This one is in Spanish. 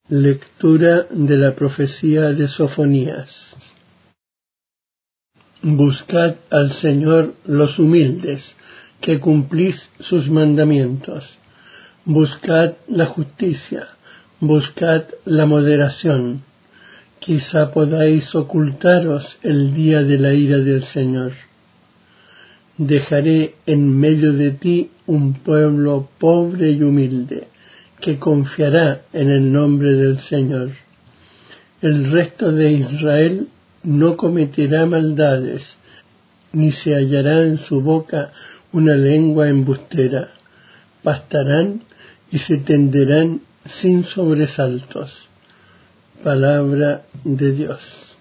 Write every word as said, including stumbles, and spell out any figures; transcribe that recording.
Lectura de la profecía de Sofonías. Buscad al Señor los humildes, que cumplís sus mandamientos. Buscad la justicia, buscad la moderación. Quizá podáis ocultaros el día de la ira del Señor. Dejaré en medio de ti un pueblo pobre y humilde, que confiará en el nombre del Señor. El resto de Israel no cometerá maldades, ni se hallará en su boca una lengua embustera. Pastarán y se tenderán sin sobresaltos. Palabra de Dios.